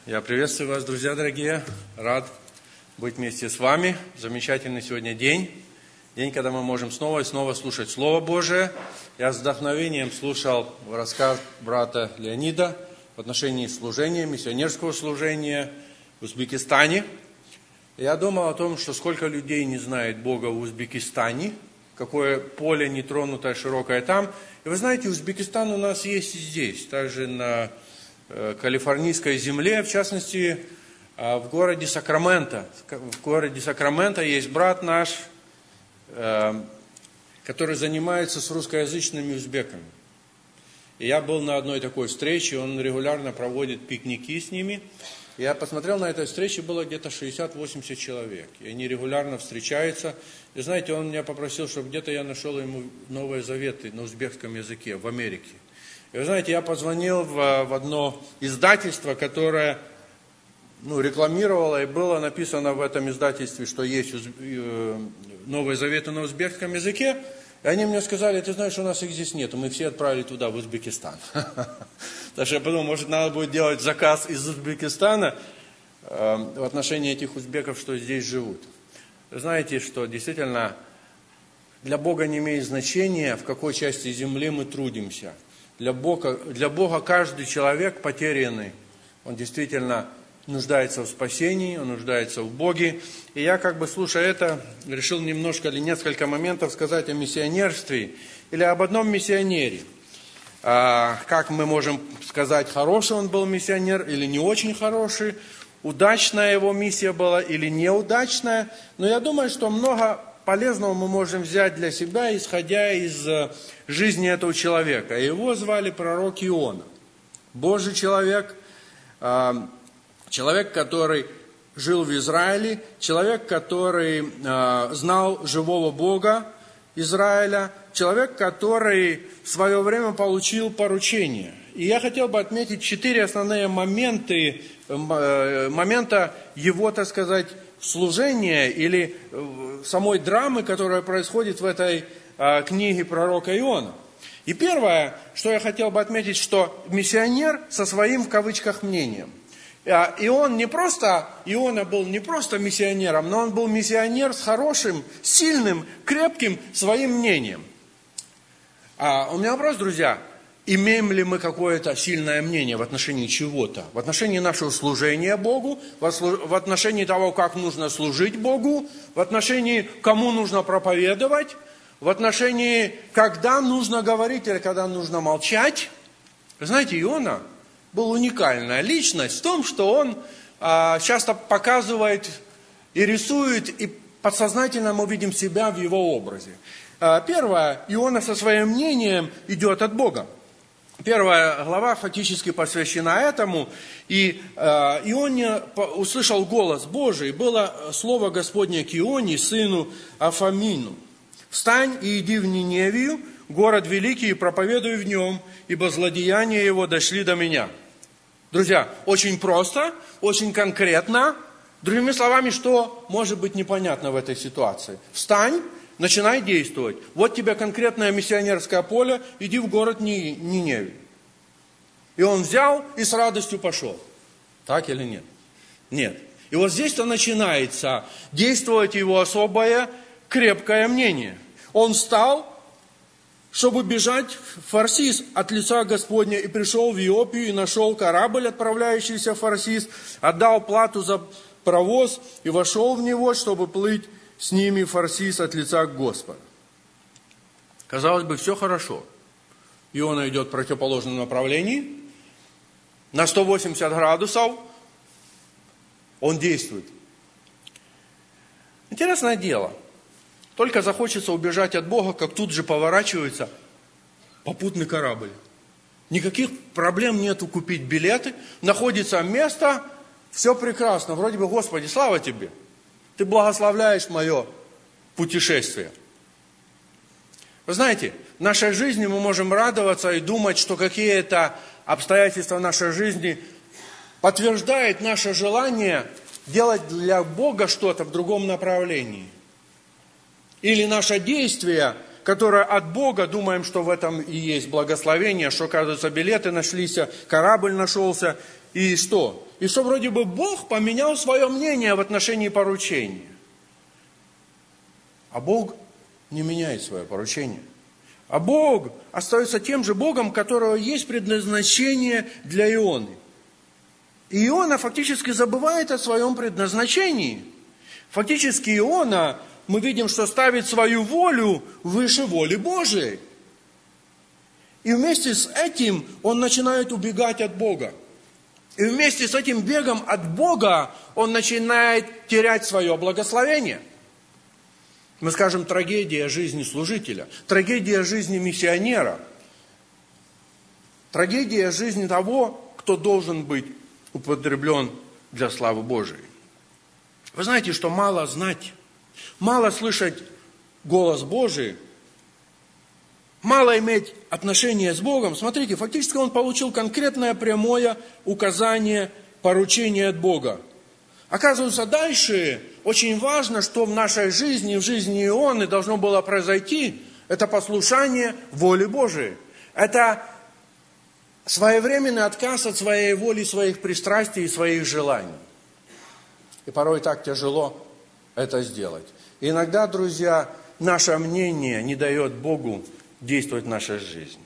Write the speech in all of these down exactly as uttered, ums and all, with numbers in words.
Я приветствую вас, друзья дорогие. Рад быть вместе с вами. Замечательный сегодня день. День, когда мы можем снова и снова слушать Слово Божие. Я с вдохновением слушал рассказ брата Леонида в отношении служения, миссионерского служения в Узбекистане. Я думал о том, что сколько людей не знает Бога в Узбекистане, какое поле нетронутое, широкое там. И вы знаете, Узбекистан у нас есть и здесь, также на калифорнийской земле, в частности, в городе Сакраменто. В городе Сакраменто есть брат наш, который занимается с русскоязычными узбеками. И я был на одной такой встрече, он регулярно проводит пикники с ними. Я посмотрел, на этой встрече было где-то шестьдесят-восемьдесят человек. И они регулярно встречаются. И знаете, он меня попросил, чтобы где-то я нашел ему Новые Заветы на узбекском языке в Америке. И вы знаете, я позвонил в, в одно издательство, которое ну, рекламировало, и было написано в этом издательстве, что есть уз... Новые Заветы на узбекском языке. И они мне сказали: ты знаешь, у нас их здесь нет, мы все отправили туда, в Узбекистан. Так что я подумал, может, надо будет делать заказ из Узбекистана в отношении этих узбеков, что здесь живут. Вы знаете, что действительно для Бога не имеет значения, в какой части земли мы трудимся. Для Бога, для Бога каждый человек потерянный, он действительно нуждается в спасении, он нуждается в Боге. И я, как бы слушая это, решил немножко или несколько моментов сказать о миссионерстве или об одном миссионере. А, как мы можем сказать, хороший он был миссионер или не очень хороший, удачная его миссия была или неудачная. Но я думаю, что много полезного мы можем взять для себя, исходя из жизни этого человека. Его звали пророк Иона. Божий человек, человек, который жил в Израиле, человек, который знал живого Бога Израиля, человек, который в свое время получил поручение. И я хотел бы отметить четыре основные моменты, момента его, так сказать, служения или самой драмы, которая происходит в этой а, книге пророка Иона. И первое, что я хотел бы отметить, что миссионер со своим, в кавычках, мнением. А, и он не просто, Иона был не просто миссионером, но он был миссионер с хорошим, сильным, крепким своим мнением. А, у меня вопрос, друзья. Имеем ли мы какое-то сильное мнение в отношении чего-то? В отношении нашего служения Богу, в отношении того, как нужно служить Богу, в отношении, кому нужно проповедовать, в отношении, когда нужно говорить или когда нужно молчать. Вы знаете, Иона был уникальная личность в том, что он а, часто показывает и рисует, и подсознательно мы видим себя в его образе. А, первое, Иона со своим мнением идет от Бога. Первая глава фактически посвящена этому, и э, Ионе услышал голос Божий, было слово Господне к Ионе, сыну Афамину. «Встань и иди в Ниневию, город великий, и проповедуй в нем, ибо злодеяния его дошли до меня». Друзья, очень просто, очень конкретно. Другими словами, что может быть непонятно в этой ситуации? Встань. Начинай действовать. Вот тебе конкретное миссионерское поле, иди в город Ниневию. И он взял и с радостью пошел. Так или нет? Нет. И вот здесь-то начинается действовать его особое крепкое мнение. Он встал, чтобы бежать в Фарсис от лица Господня, и пришел в Иопию, и нашел корабль, отправляющийся в Фарсис, отдал плату за провоз, и вошел в него, чтобы плыть с ними Фарсис от лица Господа. Казалось бы, все хорошо. Иона идет в противоположном направлении, на сто восемьдесят градусов, он действует. Интересное дело. Только захочется убежать от Бога, как тут же поворачивается попутный корабль. Никаких проблем нету купить билеты, находится место, все прекрасно. Вроде бы, Господи, слава Тебе. Ты благословляешь мое путешествие. Вы знаете, в нашей жизни мы можем радоваться и думать, что какие-то обстоятельства в нашей жизни подтверждают наше желание делать для Бога что-то в другом направлении. Или наше действие, которое от Бога, думаем, что в этом и есть благословение, что, оказывается, билеты нашлись, корабль нашелся, и что? и что вроде бы Бог поменял свое мнение в отношении поручения. А Бог не меняет свое поручение. А Бог остается тем же Богом, у которого есть предназначение для Ионы. И Иона фактически забывает о своем предназначении. Фактически Иона, мы видим, что ставит свою волю выше воли Божией. И вместе с этим он начинает убегать от Бога. И вместе с этим бегом от Бога он начинает терять свое благословение. Мы скажем, трагедия жизни служителя, трагедия жизни миссионера, трагедия жизни того, кто должен быть употреблен для славы Божией. Вы знаете, что мало знать, мало слышать голос Божий, мало иметь отношения с Богом. Смотрите, фактически он получил конкретное прямое указание, поручение от Бога. Оказывается, дальше очень важно, что в нашей жизни, в жизни Ионы должно было произойти, это послушание воле Божией. Это своевременный отказ от своей воли, своих пристрастий и своих желаний. И порой так тяжело это сделать. И иногда, друзья, наше мнение не дает Богу действовать в нашей жизни.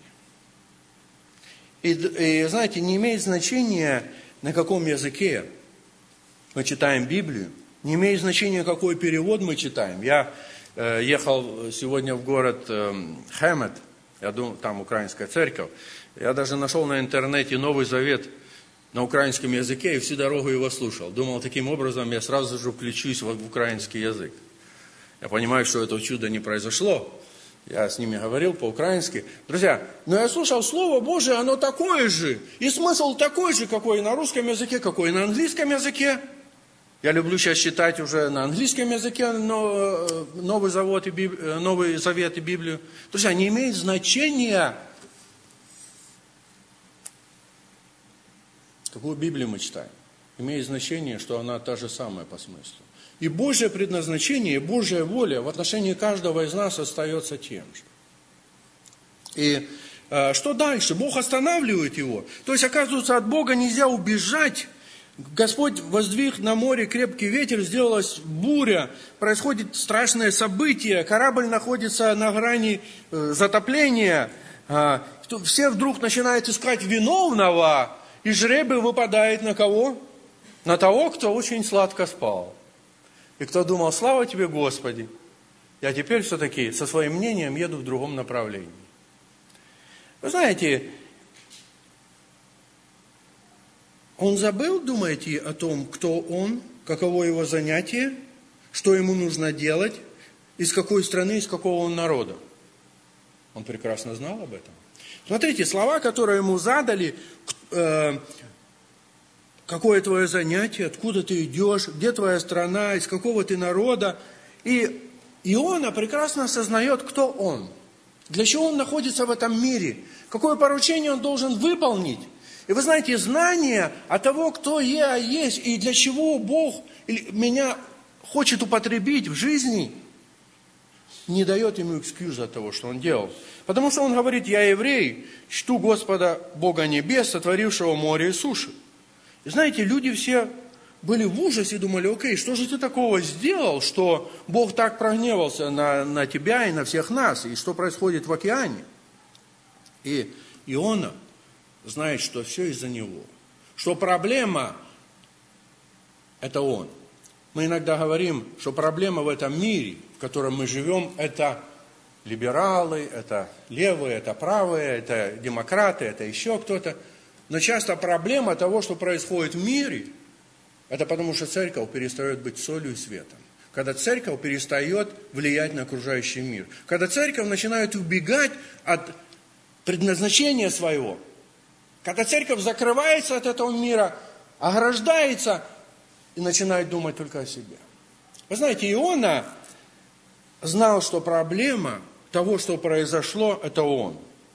И, и знаете, не имеет значения, на каком языке мы читаем Библию, не имеет значения, какой перевод мы читаем. Я э, ехал сегодня в город э, Хемет, я думаю, там украинская церковь. Я даже нашел на интернете Новый Завет на украинском языке и всю дорогу его слушал. Думал, таким образом я сразу же включусь в украинский язык. Я понимаю, что этого чуда не произошло. Я с ними говорил по-украински. Друзья, но я слушал Слово Божие, оно такое же. И смысл такой же, какой и на русском языке, какой и на английском языке. Я люблю сейчас читать уже на английском языке Новый Завет и, Библию, Новый Завет и Библию. Друзья, не имеет значения, какую Библию мы читаем. Имеет значение, что она та же самая по смыслу. И Божье предназначение, и Божья воля в отношении каждого из нас остается тем же. И э, что дальше? Бог останавливает его. То есть, оказывается, от Бога нельзя убежать. Господь воздвиг на море крепкий ветер, сделалась буря, происходит страшное событие, корабль находится на грани э, затопления. Э, все вдруг начинают искать виновного, и жребий выпадает на кого? На того, кто очень сладко спал. И кто думал, слава тебе, Господи, я теперь все-таки со своим мнением еду в другом направлении. Вы знаете, он забыл, думаете, о том, кто он, каково его занятие, что ему нужно делать, из какой страны, из какого он народа. Он прекрасно знал об этом. Смотрите, слова, которые ему задали, э, какое твое занятие, откуда ты идешь, где твоя страна, из какого ты народа. И Иона прекрасно осознает, кто он, для чего он находится в этом мире, какое поручение он должен выполнить. И вы знаете, знание о того, кто я есть и для чего Бог меня хочет употребить в жизни, не дает ему экскьюза от того, что он делал. Потому что он говорит, я еврей, чту Господа Бога небес, сотворившего море и суши. И знаете, люди все были в ужасе и думали, окей, что же ты такого сделал, что Бог так прогневался на, на тебя и на всех нас, и что происходит в океане. И Иона знает, что все из-за него, что проблема – это он. Мы иногда говорим, что проблема в этом мире, в котором мы живем, это либералы, это левые, это правые, это демократы, это еще кто-то. Но часто проблема того, что происходит в мире, это потому что церковь перестает быть солью и светом. Когда церковь перестает влиять на окружающий мир. Когда церковь начинает убегать от предназначения своего. Когда церковь закрывается от этого мира, ограждается и начинает думать только о себе. Вы знаете, Иона знал, что проблема того, что произошло, это он.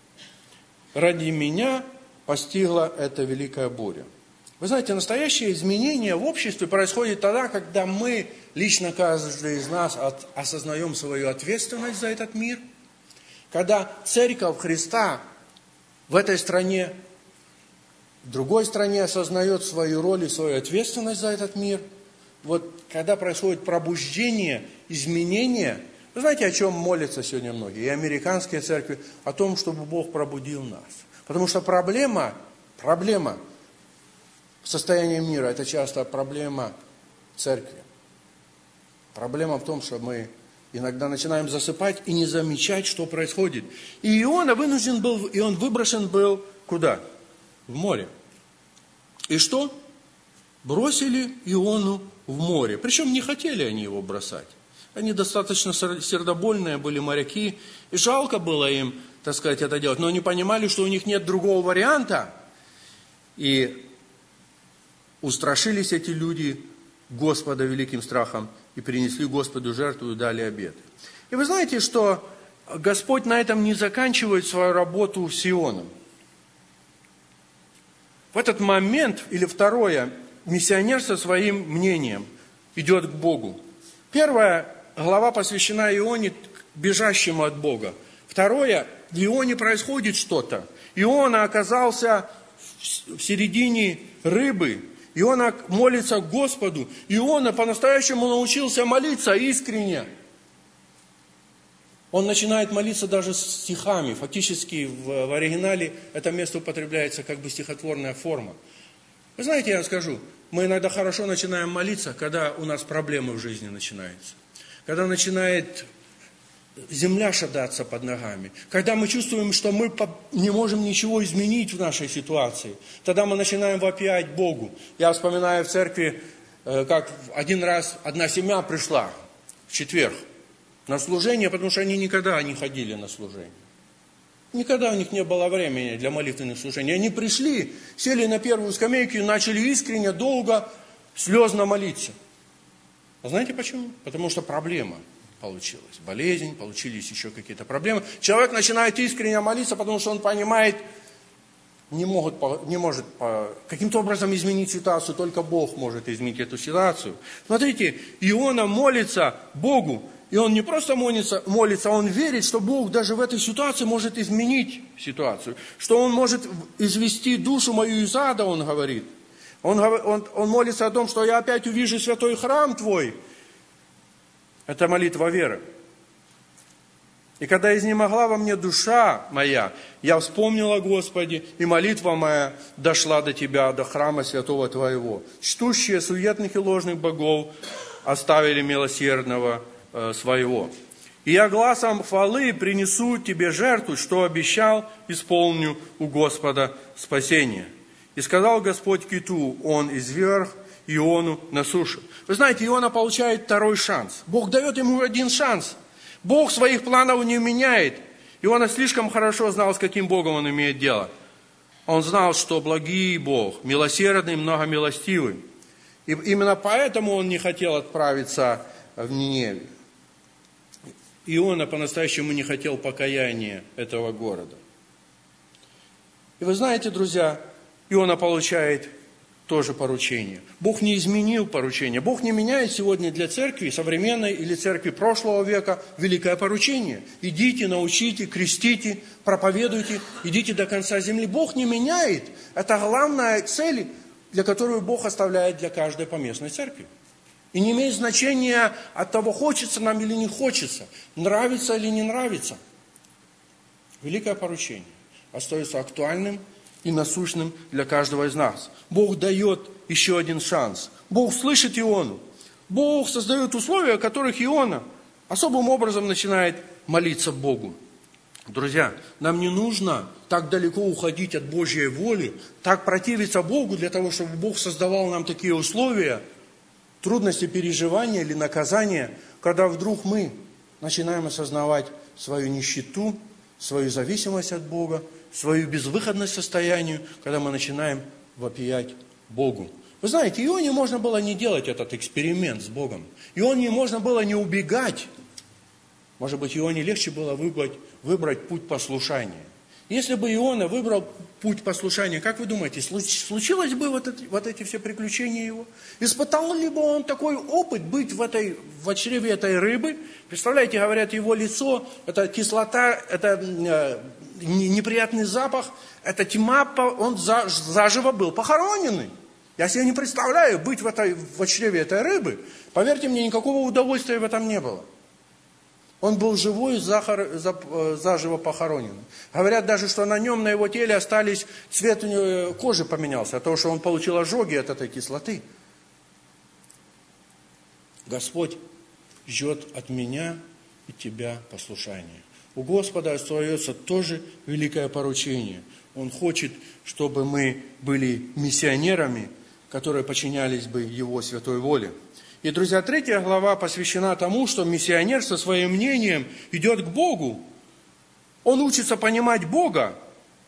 Ради меня постигла эта великая буря. Вы знаете, настоящее изменение в обществе происходит тогда, когда мы, лично каждый из нас, осознаем свою ответственность за этот мир. Когда церковь Христа в этой стране в другой стране осознает свою роль и свою ответственность за этот мир. Вот когда происходит пробуждение, изменение, вы знаете, о чем молятся сегодня многие, и американские церкви, о том, чтобы Бог пробудил нас. Потому что проблема, проблема состояния мира, это часто проблема церкви. Проблема в том, что мы иногда начинаем засыпать и не замечать, что происходит. И Иона вынужден был, и он выброшен был куда? В море. И что? Бросили Иону в море. Причем не хотели они его бросать. Они достаточно сердобольные были моряки, и жалко было им, так сказать, это делать. Но они понимали, что у них нет другого варианта. И устрашились эти люди Господа великим страхом и принесли Господу жертву и дали обеты. И вы знаете, что Господь на этом не заканчивает свою работу с Ионом. В этот момент, или второе, миссионер со своим мнением идет к Богу. Первая глава посвящена Ионе, бежащему от Бога. Второе, в Ионе происходит что-то. Иона оказался в середине рыбы. Иона молится к Господу. Иона по-настоящему научился молиться искренне. Он начинает молиться даже стихами. Фактически в, в оригинале это место употребляется как бы стихотворная форма. Вы знаете, я вам скажу, мы иногда хорошо начинаем молиться, когда у нас проблемы в жизни начинаются. Когда начинает земля шататься под ногами. Когда мы чувствуем, что мы не можем ничего изменить в нашей ситуации. Тогда мы начинаем вопиять Богу. Я вспоминаю в церкви, как один раз одна семья пришла в четверг на служение, потому что они никогда не ходили на служение. Никогда у них не было времени для молитвенных служений. Они пришли, сели на первую скамейку и начали искренне, долго, слезно молиться. А знаете почему? Потому что проблема получилась. Болезнь, получились еще какие-то проблемы. Человек начинает искренне молиться, потому что он понимает, не, могут, не может каким-то образом изменить ситуацию, только Бог может изменить эту ситуацию. Смотрите, Иона молится Богу. И он не просто молится, молится, он верит, что Бог даже в этой ситуации может изменить ситуацию. Что Он может извести душу мою из ада, он говорит. Он, он, он молится о том, что я опять увижу святой храм Твой. Это молитва веры. И когда изнемогла во мне душа моя, я вспомнил о Господе, и молитва моя дошла до Тебя, до храма святого Твоего. Чтущие суетных и ложных богов оставили милосердного своего. И я гласом хвалы принесу Тебе жертву, что обещал, исполню у Господа спасение. И сказал Господь киту, он изверг Иону на сушу. Вы знаете, Иона получает второй шанс. Бог дает ему один шанс. Бог своих планов не меняет. Иона слишком хорошо знал, с каким Богом он имеет дело. Он знал, что благий Бог, милосердный, многомилостивый. И именно поэтому он не хотел отправиться в Ниневию. Иона по-настоящему не хотел покаяния этого города. И вы знаете, друзья, Иона получает тоже поручение. Бог не изменил поручение. Бог не меняет сегодня для церкви современной или церкви прошлого века великое поручение. Идите, научите, крестите, проповедуйте, идите до конца земли. Бог не меняет. Это главная цель, для которой Бог оставляет для каждой поместной церкви. И не имеет значения от того, хочется нам или не хочется, нравится или не нравится. Великое поручение остается актуальным и насущным для каждого из нас. Бог дает еще один шанс. Бог слышит Иону. Бог создает условия, в которых Иона особым образом начинает молиться Богу. Друзья, нам не нужно так далеко уходить от Божьей воли, так противиться Богу для того, чтобы Бог создавал нам такие условия, трудности переживания или наказания, когда вдруг мы начинаем осознавать свою нищету, свою зависимость от Бога, свою безвыходность состоянию, когда мы начинаем вопиять Богу. Вы знаете, Ионе можно было не делать этот эксперимент с Богом. Ионе можно было не убегать. Может быть, Ионе легче было выбрать, выбрать путь послушания. Если бы Иона выбрал путь послушания, как вы думаете, случилось бы вот эти, вот эти все приключения его? Испытал ли бы он такой опыт быть в, этой, в чреве этой рыбы? Представляете, говорят, его лицо, это кислота, это неприятный запах, эта тьма, он заживо был похороненный. Я себе не представляю быть в, этой, в чреве этой рыбы. Поверьте мне, никакого удовольствия в этом не было. Он был живой, захар, заживо похоронен. Говорят даже, что на нем, на его теле остались, цвет у него кожи поменялся, от того, что он получил ожоги от этой кислоты. Господь ждет от меня и тебя послушания. У Господа остается тоже великое поручение. Он хочет, чтобы мы были миссионерами, которые подчинялись бы Его святой воле. И, друзья, третья глава посвящена тому, что миссионер со своим мнением идет к Богу. Он учится понимать Бога,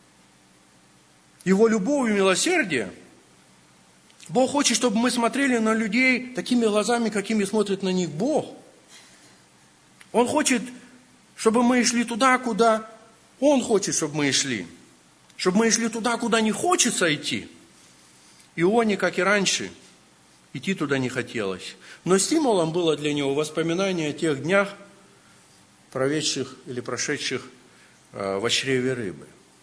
Его любовь и милосердие. Бог хочет, чтобы мы смотрели на людей такими глазами, какими смотрит на них Бог. Он хочет, чтобы мы шли туда, куда Он хочет, чтобы мы шли. Чтобы мы шли туда, куда не хочется идти. Ионе, как и раньше, идти туда не хотелось. Но стимулом было для него воспоминание о тех днях, проведших или прошедших в чреве рыбы.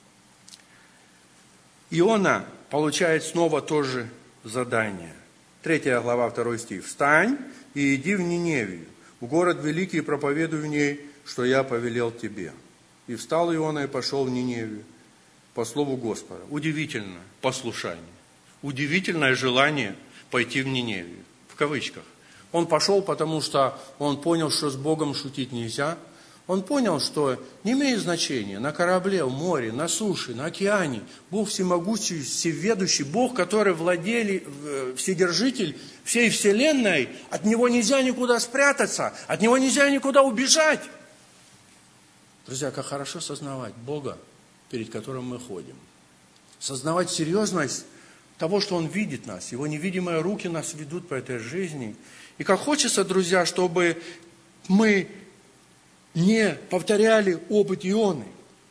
Иона получает снова тоже задание. Третья глава, второй стих. «Встань и иди в Ниневию, в город великий, и проповедуй в ней, что я повелел тебе». И встал Иона и пошел в Ниневию по слову Господа. Удивительно послушание. Удивительное желание пойти в Ниневию. В кавычках. Он пошел, потому что он понял, что с Богом шутить нельзя. Он понял, что не имеет значения на корабле, в море, на суше, на океане. Бог всемогущий, всеведущий, Бог, который владели, вседержитель всей вселенной. От Него нельзя никуда спрятаться, от Него нельзя никуда убежать. Друзья, как хорошо сознавать Бога, перед которым мы ходим. Сознавать серьезность того, что Он видит нас. Его невидимые руки нас ведут по этой жизни. И как хочется, друзья, чтобы мы не повторяли опыт Ионы.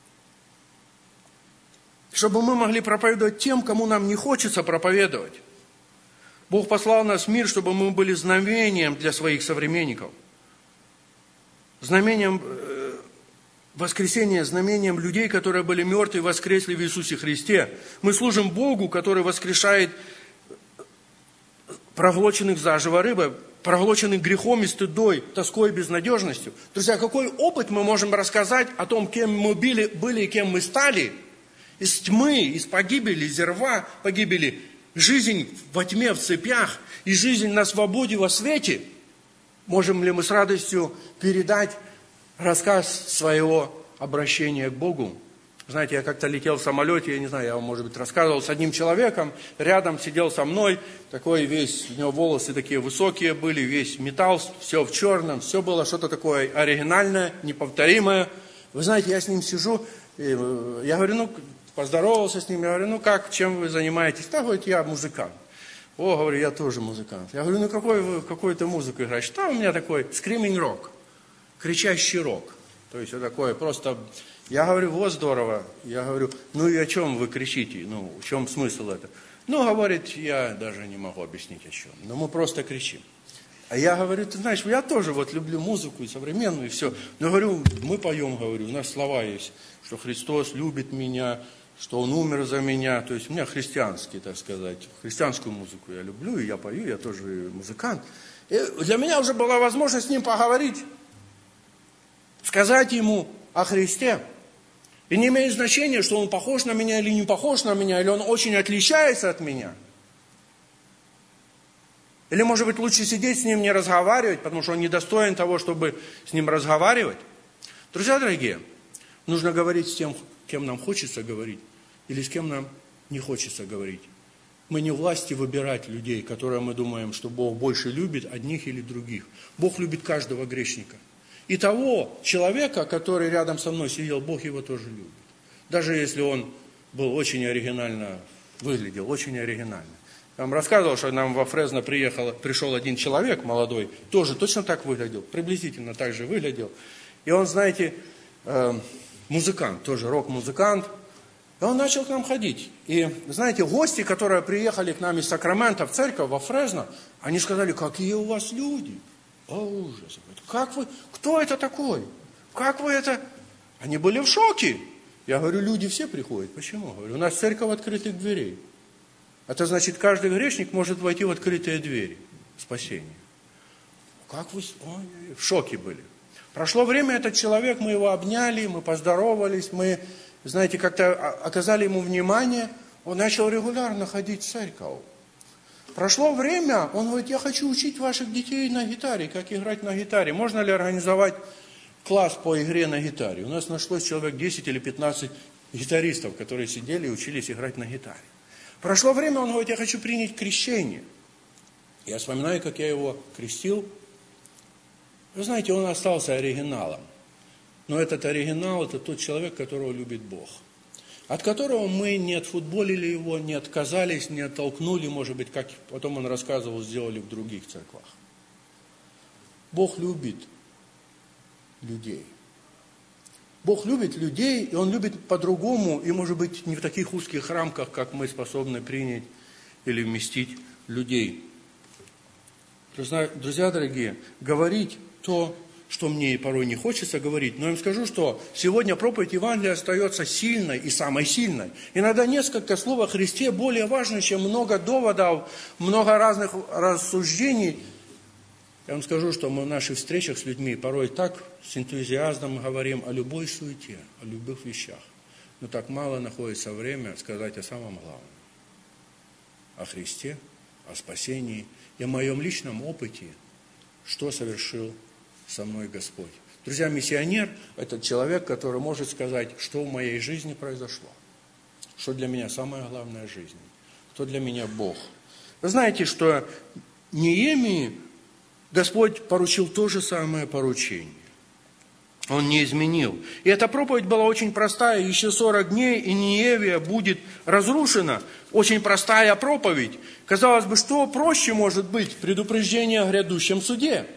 Чтобы мы могли проповедовать тем, кому нам не хочется проповедовать. Бог послал нас в мир, чтобы мы были знамением для своих современников. Знамением воскресения, знамением людей, которые были мертвы и воскресли в Иисусе Христе. Мы служим Богу, который воскрешает проглоченных заживо рыбой, проглоченных грехом и стыдой, тоской и безнадежностью. Друзья, какой опыт мы можем рассказать о том, кем мы были, были и кем мы стали? Из тьмы, из погибели, из рва погибели. Жизнь во тьме, в цепях и жизнь на свободе, во свете. Можем ли мы с радостью передать рассказ своего обращения к Богу? Знаете, я как-то летел в самолете, я не знаю, я вам, может быть, рассказывал с одним человеком, рядом сидел со мной, такой весь, у него волосы такие высокие были, весь металл, все в черном, все было что-то такое оригинальное, неповторимое. Вы знаете, я с ним сижу, и я говорю, ну, поздоровался с ним, я говорю, ну как, чем вы занимаетесь? Да, говорит, я музыкант. О, говорю, я тоже музыкант. Я говорю, ну какой вы, какую ты музыку играешь? Да, у меня такой screaming rock, кричащий рок. То есть вот такое просто... Я говорю, вот здорово. Я говорю, ну и о чем вы кричите? Ну, в чем смысл это? Ну, говорит, я даже не могу объяснить о чем. Но мы просто кричим. А я говорю, ты знаешь, я тоже вот люблю музыку и современную, и все. Но говорю, мы поем, говорю, у нас слова есть, что Христос любит меня, что Он умер за меня. То есть у меня христианский, так сказать, христианскую музыку я люблю, и я пою, я тоже музыкант. И для меня уже была возможность с ним поговорить, сказать ему о Христе. И не имеет значения, что он похож на меня или не похож на меня, или он очень отличается от меня. Или, может быть, лучше сидеть с ним, не разговаривать, потому что он недостоин того, чтобы с ним разговаривать. Друзья дорогие, нужно говорить с тем, кем нам хочется говорить, или с кем нам не хочется говорить. Мы не власти выбирать людей, которые мы думаем, что Бог больше любит одних или других. Бог любит каждого грешника. И того человека, который рядом со мной сидел, Бог его тоже любит. Даже если он был очень оригинально, выглядел очень оригинально. Я вам рассказывал, что нам во Фресно приехал, пришел один человек молодой, тоже точно так выглядел, приблизительно так же выглядел. И он, знаете, э, музыкант, тоже рок-музыкант. И он начал к нам ходить. И, знаете, гости, которые приехали к нам из Сакрамента в церковь, во Фресно, они сказали, какие у вас люди. О, ужас. Как вы, кто это такой? Как вы это? Они были в шоке. Я говорю, люди все приходят. Почему? Говорю, у нас церковь открытых дверей. Это значит, каждый грешник может войти в открытые двери спасения. Как вы... Ой, в шоке были. Прошло время, этот человек, мы его обняли, мы поздоровались, мы, знаете, как-то оказали ему внимание. Он начал регулярно ходить в церковь. Прошло время, он говорит, я хочу учить ваших детей на гитаре, как играть на гитаре. Можно ли организовать класс по игре на гитаре? У нас нашлось человек десять или пятнадцать гитаристов, которые сидели и учились играть на гитаре. Прошло время, он говорит, я хочу принять крещение. Я вспоминаю, как я его крестил. Вы знаете, он остался оригиналом. Но этот оригинал, это тот человек, которого любит Бог. От которого мы не отфутболили его, не отказались, не оттолкнули, может быть, как потом он рассказывал, сделали в других церквах. Бог любит людей. Бог любит людей, и Он любит по-другому, и, может быть, не в таких узких рамках, как мы способны принять или вместить людей. Друзья дорогие, говорить то, что мне порой не хочется говорить, но я им скажу, что сегодня проповедь Евангелия остается сильной и самой сильной. Иногда несколько слов о Христе более важно, чем много доводов, много разных рассуждений. Я вам скажу, что мы в наших встречах с людьми порой так с энтузиазмом говорим о любой суете, о любых вещах, но так мало находится время сказать о самом главном. О Христе, о спасении и о моем личном опыте, что совершил со мной Господь. Друзья, миссионер – это человек, который может сказать, что в моей жизни произошло, что для меня самое главное в жизни, кто для меня Бог. Вы знаете, что Неемии Господь поручил то же самое поручение. Он не изменил. И эта проповедь была очень простая. Еще сорок дней, и Ниневия будет разрушена. Очень простая проповедь. Казалось бы, что проще может быть предупреждение о грядущем суде?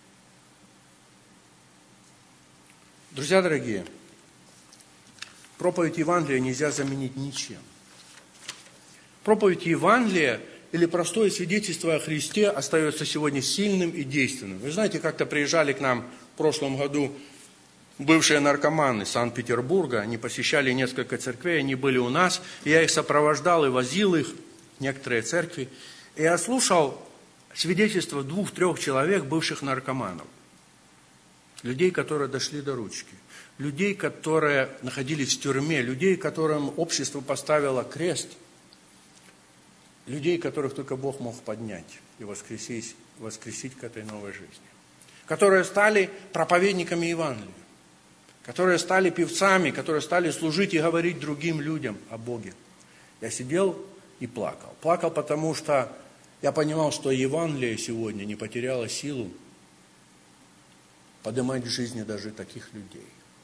Друзья дорогие, проповедь Евангелия нельзя заменить ничем. Проповедь Евангелия или простое свидетельство о Христе остается сегодня сильным и действенным. Вы знаете, как-то приезжали к нам в прошлом году бывшие наркоманы из Санкт-Петербурга, они посещали несколько церквей, они были у нас, и я их сопровождал и возил их в некоторые церкви. И я слушал свидетельства двух-трех человек, бывших наркоманов. Людей, которые дошли до ручки. Людей, которые находились в тюрьме. Людей, которым общество поставило крест. Людей, которых только Бог мог поднять и воскресить, воскресить к этой новой жизни. Которые стали проповедниками Евангелия. Которые стали певцами, которые стали служить и говорить другим людям о Боге. Я сидел и плакал. Плакал, потому что я понимал, что Евангелие сегодня не потеряло силу поднимать в жизни даже таких людей.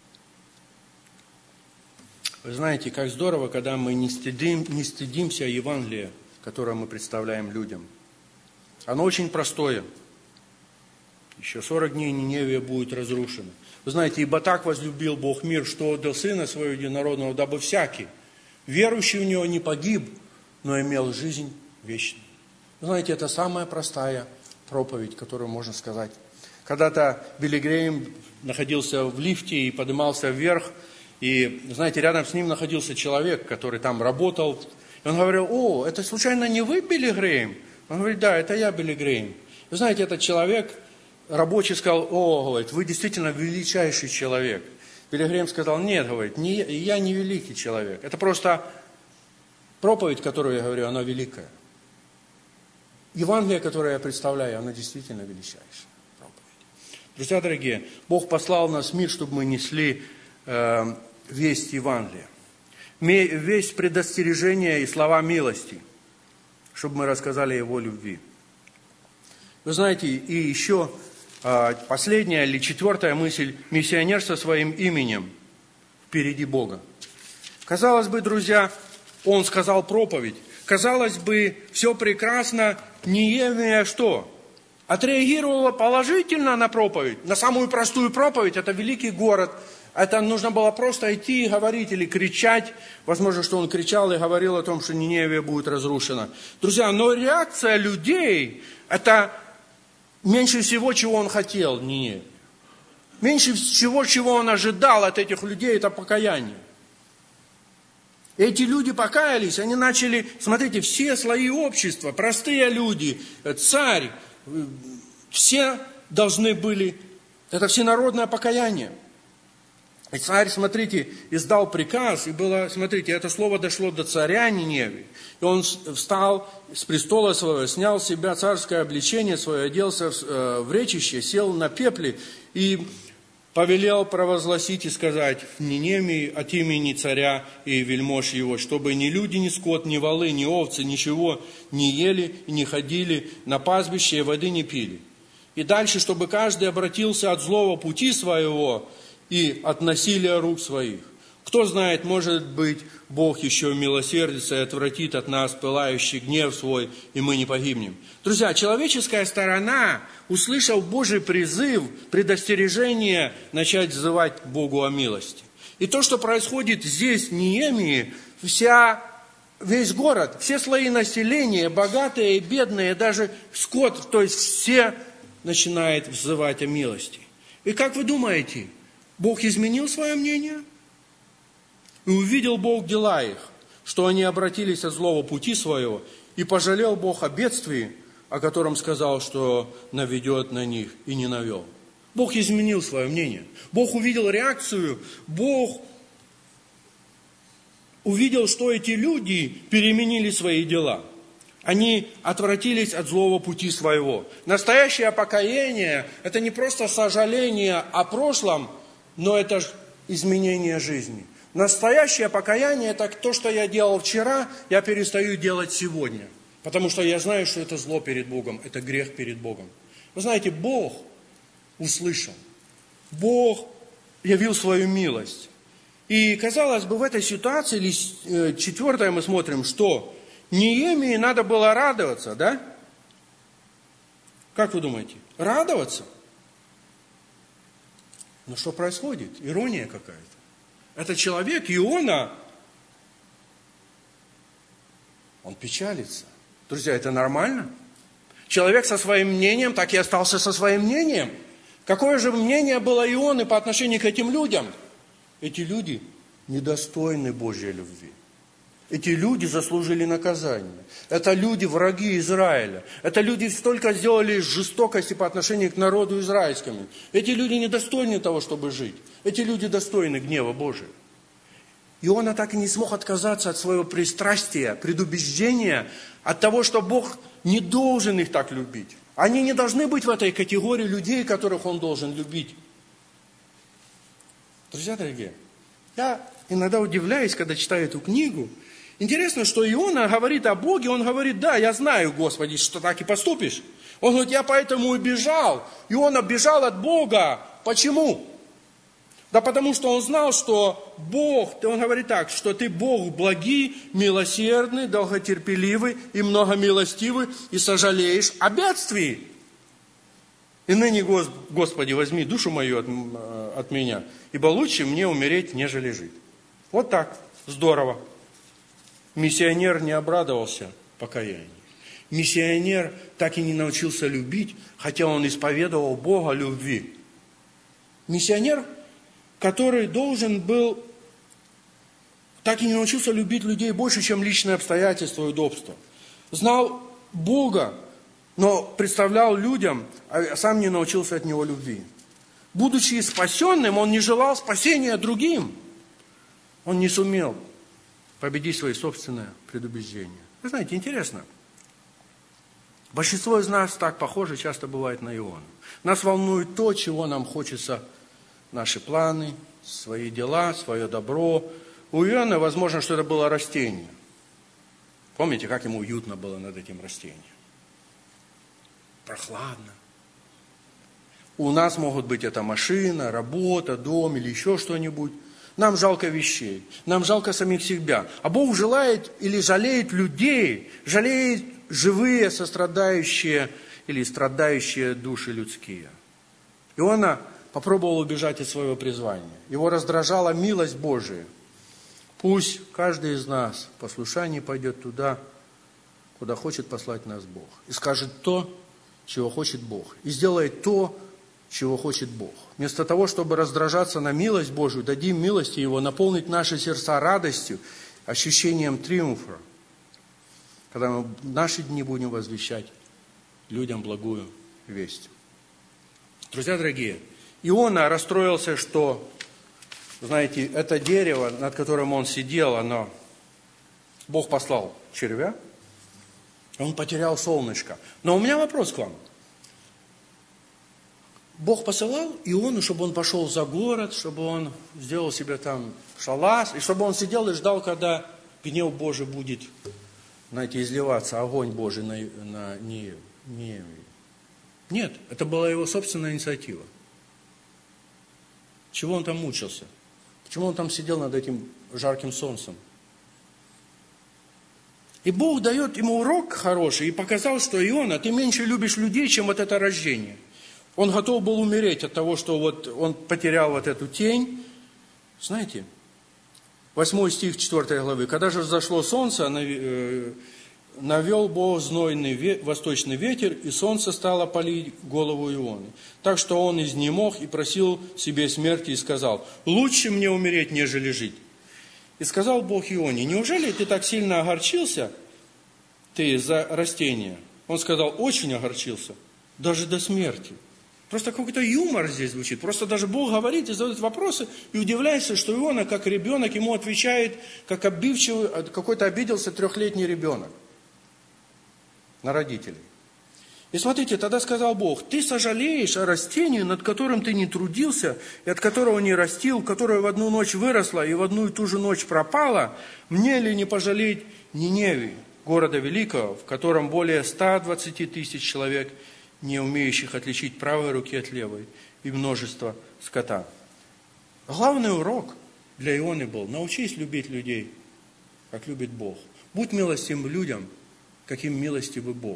Вы знаете, как здорово, когда мы не, стыдим, не стыдимся Евангелия, которое мы представляем людям. Оно очень простое. Еще сорок дней Ниневия будет разрушена. Вы знаете, ибо так возлюбил Бог мир, что отдал Сына Своего Единородного, дабы всякий, верующий в Него, не погиб, но имел жизнь вечную. Вы знаете, это самая простая проповедь, которую можно сказать. Когда-то Билли Грэйм находился в лифте и поднимался вверх, и, знаете, рядом с ним находился человек, который там работал. И он говорил: о, это случайно не вы, Билли Грэйм? Он говорит: да, это я, Билли Грэйм. Вы знаете, этот человек, рабочий, сказал: о, говорит, вы действительно величайший человек. Билли Грэйм сказал: нет, говорит, не, я не великий человек. Это просто проповедь, которую я говорю, она великая. Евангелие, которое я представляю, оно действительно величайшее. Друзья дорогие, Бог послал нас в мир, чтобы мы несли э, весть Евангелия. Весть предостережения и слова милости, чтобы мы рассказали Его любви. Вы знаете, и еще э, последняя или четвертая мысль: миссионер со своим именем впереди Бога. Казалось бы, друзья, он сказал проповедь. Казалось бы, все прекрасно, Неемия что? Отреагировала положительно на проповедь, на самую простую проповедь. Это великий город. Это нужно было просто идти и говорить или кричать. Возможно, что он кричал и говорил о том, что Ниневия будет разрушена. Друзья, но реакция людей, это меньше всего, чего он хотел, Ниневия. Меньше всего, чего он ожидал от этих людей, это покаяние. Эти люди покаялись, они начали, смотрите, все слои общества, простые люди, царь, все должны были, это всенародное покаяние. И царь, смотрите, издал приказ, и было, смотрите, это слово дошло до царя Ниневии. И он встал с престола своего, снял с себя царское облечение свое, оделся в речище, сел на пепле и повелел провозгласить и сказать в Ниневии от имени царя и вельмож его, чтобы ни люди, ни скот, ни волы, ни овцы, ничего не ели и не ходили на пастбище и воды не пили. И дальше, чтобы каждый обратился от злого пути своего и от насилия рук своих. Кто знает, может быть, Бог еще милосердится и отвратит от нас пылающий гнев свой, и мы не погибнем. Друзья, человеческая сторона, услышав Божий призыв, предостережение, начать взывать Богу о милости. И то, что происходит здесь, в Неемии, вся, весь город, все слои населения, богатые и бедные, даже скот, то есть все начинают взывать о милости. И как вы думаете, Бог изменил свое мнение? И увидел Бог дела их, что они обратились от злого пути своего, и пожалел Бог о бедствии, о котором сказал, что наведет на них, и не навел. Бог изменил свое мнение. Бог увидел реакцию, Бог увидел, что эти люди переменили свои дела. Они отвратились от злого пути своего. Настоящее покаяние – это не просто сожаление о прошлом, но это изменение жизни. Настоящее покаяние – это то, что я делал вчера, я перестаю делать сегодня. Потому что я знаю, что это зло перед Богом, это грех перед Богом. Вы знаете, Бог услышал. Бог явил свою милость. И, казалось бы, в этой ситуации, или четвертое мы смотрим, что Неемии надо было радоваться, да? Как вы думаете? Радоваться? Но что происходит? Ирония какая-то. Этот человек, Иона, он печалится. Друзья, это нормально? Человек со своим мнением так и остался со своим мнением. Какое же мнение было Ионы по отношению к этим людям? Эти люди недостойны Божьей любви. Эти люди заслужили наказание. Это люди враги Израиля. Это люди столько сделали жестокости по отношению к народу израильскому. Эти люди недостойны того, чтобы жить. Эти люди достойны гнева Божия. Иона так и не смог отказаться от своего пристрастия, предубеждения, от того, что Бог не должен их так любить. Они не должны быть в этой категории людей, которых Он должен любить. Друзья дорогие, я иногда удивляюсь, когда читаю эту книгу. Интересно, что Иона говорит о Боге, он говорит: да, я знаю, Господи, что так и поступишь. Он говорит: я поэтому и бежал. Иона бежал от Бога. Почему? Да потому что он знал, что Бог, он говорит так, что ты Бог благий, милосердный, долготерпеливый и многомилостивый, и сожалеешь о бедствии. И ныне, Господи, возьми душу мою от, от меня, ибо лучше мне умереть, нежели жить. Вот так, здорово. Миссионер не обрадовался покаянию. Миссионер так и не научился любить, хотя он исповедовал Бога любви. Миссионер, который должен был, так и не научился любить людей больше, чем личные обстоятельства и удобства. Знал Бога, но представлял людям, а сам не научился от Него любви. Будучи спасенным, он не желал спасения другим. Он не сумел победить свои собственные предубеждения. Вы знаете, интересно. Большинство из нас так похоже часто бывает на Иону. Нас волнует то, чего нам хочется, наши планы, свои дела, свое добро. У Ионы, возможно, что это было растение. Помните, как ему уютно было над этим растением? Прохладно. У нас могут быть это машина, работа, дом или еще что-нибудь. Нам жалко вещей, нам жалко самих себя. А Бог желает или жалеет людей, жалеет живые, сострадающие или страдающие души людские. Иона попробовал убежать от своего призвания. Его раздражала милость Божия. Пусть каждый из нас в послушании пойдет туда, куда хочет послать нас Бог. И скажет то, чего хочет Бог. И сделает то, чего хочет Бог. Вместо того, чтобы раздражаться на милость Божию, дадим милости Его наполнить наши сердца радостью ощущением триумфа, когда мы в наши дни будем возвещать людям благую весть. Друзья дорогие, Иона расстроился, что, знаете, это дерево, над которым он сидел, оно, Бог послал червя, он потерял солнышко. Но у меня вопрос к вам. Бог посылал Иону, чтобы он пошел за город, чтобы он сделал себе там шалаш, и чтобы он сидел и ждал, когда гнев Божий будет, знаете, изливаться, огонь Божий на, на Ниеве. Нет, это была его собственная инициатива. Чего он там мучился? Почему он там сидел над этим жарким солнцем? И Бог дает ему урок хороший и показал, что Иона, ты меньше любишь людей, чем вот это рождение. Он готов был умереть от того, что вот он потерял вот эту тень. Знаете, восьмой стих четвёртой главы. Когда же взошло солнце, навел Бог знойный восточный ветер, и солнце стало палить голову Ионы. Так что он изнемог и просил себе смерти и сказал: лучше мне умереть, нежели жить. И сказал Бог Ионе: неужели ты так сильно огорчился, ты, за растение? Он сказал: очень огорчился, даже до смерти. Просто какой-то юмор здесь звучит. Просто даже Бог говорит и задает вопросы, и удивляется, что Иона, как ребенок, ему отвечает, как обидчивый, какой-то обиделся трехлетний ребенок на родителей. И смотрите, тогда сказал Бог: ты сожалеешь о растении, над которым ты не трудился, и от которого не растил, которое в одну ночь выросло и в одну и ту же ночь пропало, мне ли не пожалеть Ниневии, города великого, в котором более ста двадцати тысяч человек, не умеющих отличить правой руки от левой, и множество скота. Главный урок для Ионы был: научись любить людей, как любит Бог. Будь милостивым людям, каким милостивый Бог.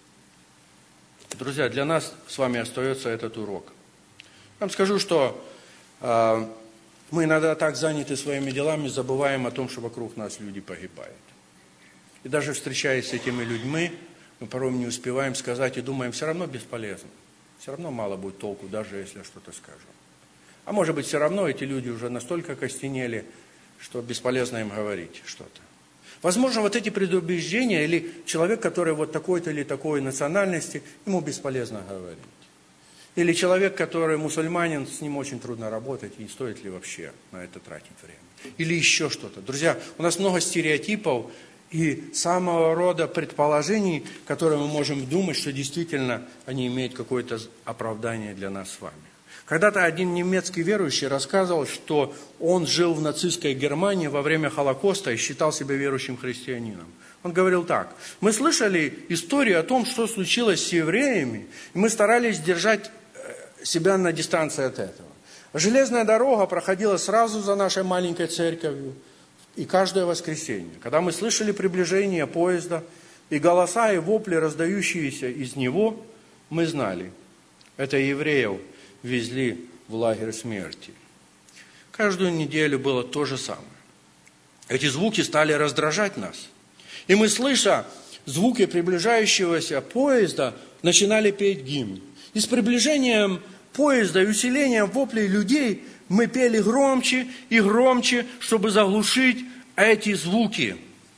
Друзья, для нас с вами остается этот урок. Я вам скажу, что э, мы иногда так заняты своими делами, забываем о том, что вокруг нас люди погибают. И даже встречаясь с этими людьми, мы порой не успеваем сказать и думаем: все равно бесполезно. Все равно мало будет толку, даже если я что-то скажу. А может быть, все равно эти люди уже настолько окостенели, что бесполезно им говорить что-то. Возможно, вот эти предубеждения, или человек, который вот такой-то или такой национальности, ему бесполезно говорить. Или человек, который мусульманин, с ним очень трудно работать, и стоит ли вообще на это тратить время. Или еще что-то. Друзья, у нас много стереотипов и самого рода предположений, которые мы можем думать, что действительно они имеют какое-то оправдание для нас с вами. Когда-то один немецкий верующий рассказывал, что он жил в нацистской Германии во время Холокоста и считал себя верующим христианином. Он говорил так: мы слышали историю о том, что случилось с евреями, и мы старались держать себя на дистанции от этого. Железная дорога проходила сразу за нашей маленькой церковью, и каждое воскресенье, когда мы слышали приближение поезда и голоса и вопли, раздающиеся из него, мы знали, это евреев везли в лагерь смерти. Каждую неделю было то же самое. Эти звуки стали раздражать нас. И мы, слыша звуки приближающегося поезда, начинали петь гимн. И с приближением поезда и усилением воплей людей мы пели громче и громче, чтобы заглушить эти звуки.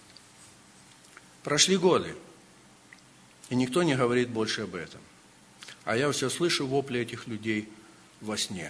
Прошли годы, и никто не говорит больше об этом. А я все слышу вопли этих людей во сне.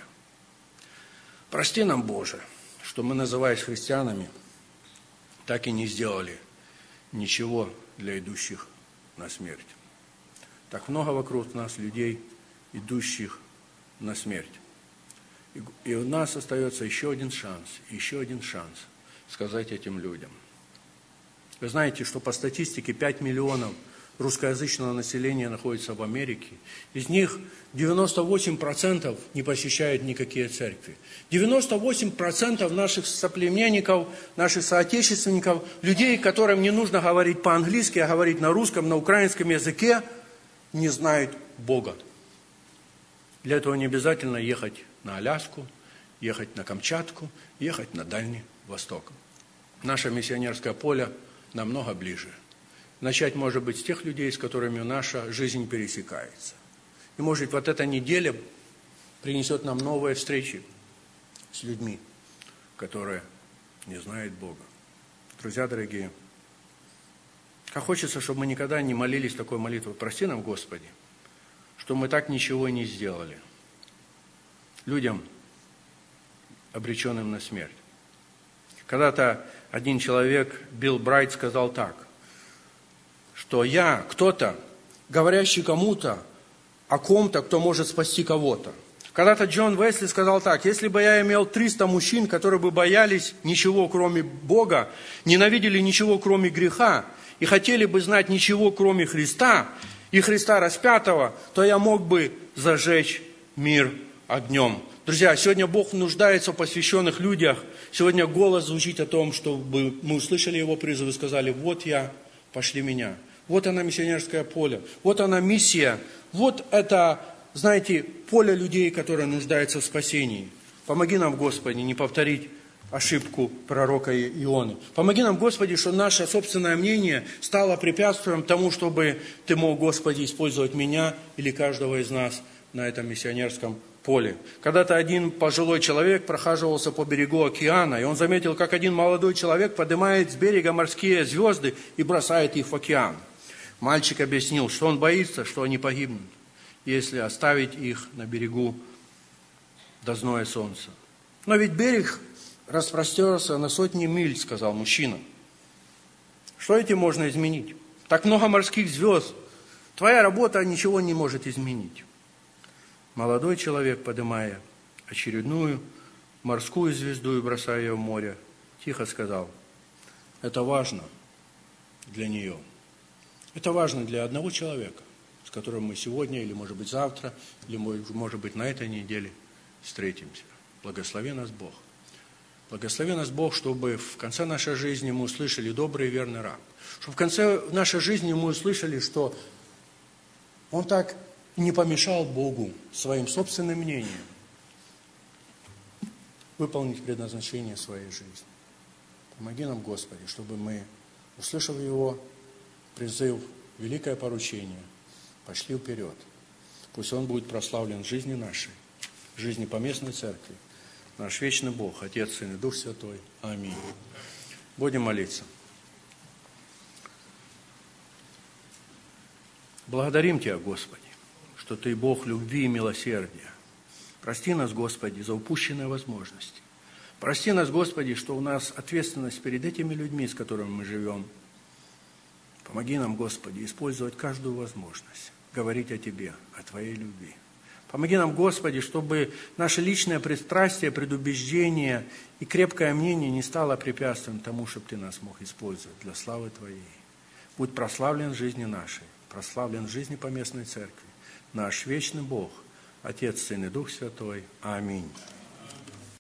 Прости нам, Боже, что мы, называясь христианами, так и не сделали ничего для идущих на смерть. Так много вокруг нас людей, идущих на смерть. И, и у нас остается еще один шанс, еще один шанс сказать этим людям. Вы знаете, что по статистике пять миллионов русскоязычного населения находится в Америке. Из них девяносто восемь процентов не посещают никакие церкви. девяносто восемь процентов наших соплеменников, наших соотечественников, людей, которым не нужно говорить по-английски, а говорить на русском, на украинском языке, не знают Бога. Для этого не обязательно ехать на Аляску, ехать на Камчатку, ехать на Дальний Восток. Наше миссионерское поле намного ближе. Начать, может быть, с тех людей, с которыми наша жизнь пересекается. И, может, вот эта неделя принесет нам новые встречи с людьми, которые не знают Бога. Друзья дорогие, как хочется, чтобы мы никогда не молились такой молитвой: прости нам, Господи, что мы так ничего и не сделали людям, обреченным на смерть. Когда-то один человек, Билл Брайт, сказал так, что я кто-то, говорящий кому-то о ком-то, кто может спасти кого-то. Когда-то Джон Уэсли сказал так: если бы я имел триста мужчин, которые бы боялись ничего, кроме Бога, ненавидели ничего, кроме греха, и хотели бы знать ничего, кроме Христа, и Христа распятого, то я мог бы зажечь мир огнем. Друзья, сегодня Бог нуждается в посвященных людях. Сегодня голос звучит о том, чтобы мы услышали Его призыв и сказали: вот я, пошли меня. Вот она, миссионерское поле. Вот она, миссия. Вот это, знаете, поле людей, которые нуждаются в спасении. Помоги нам, Господи, не повторить ошибку пророка Ионы. Помоги нам, Господи, чтобы наше собственное мнение стало препятствием тому, чтобы Ты мог, Господи, использовать меня или каждого из нас на этом миссионерском поле. Когда-то один пожилой человек прохаживался по берегу океана, и он заметил, как один молодой человек поднимает с берега морские звезды и бросает их в океан. Мальчик объяснил, что он боится, что они погибнут, если оставить их на берегу до зноя солнца. Но ведь берег распростерся на сотни миль, сказал мужчина. Что этим можно изменить? Так много морских звезд. Твоя работа ничего не может изменить. Молодой человек, поднимая очередную морскую звезду и бросая ее в море, тихо сказал: это важно для нее. Это важно для одного человека, с которым мы сегодня, или может быть завтра, или может быть на этой неделе встретимся. Благослови нас Бог. Благослови нас Бог, чтобы в конце нашей жизни мы услышали: добрый и верный раб. Чтобы в конце нашей жизни мы услышали, что он так не помешал Богу своим собственным мнением выполнить предназначение своей жизни. Помоги нам, Господи, чтобы мы, услышав Его призыв, великое поручение, пошли вперед. Пусть Он будет прославлен в жизни нашей, в жизни поместной церкви. Наш вечный Бог, Отец, Сын и Дух Святой. Аминь. Будем молиться. Благодарим Тебя, Господи, что Ты Бог любви и милосердия. Прости нас, Господи, за упущенные возможности. Прости нас, Господи, что у нас ответственность перед этими людьми, с которыми мы живем. Помоги нам, Господи, использовать каждую возможность говорить о Тебе, о Твоей любви. Помоги нам, Господи, чтобы наше личное пристрастие, предубеждение и крепкое мнение не стало препятствием тому, чтобы Ты нас мог использовать для славы Твоей. Будь прославлен в жизни нашей, прославлен в жизни поместной церкви. Наш вечный Бог, Отец, Сын и Дух Святой. Аминь.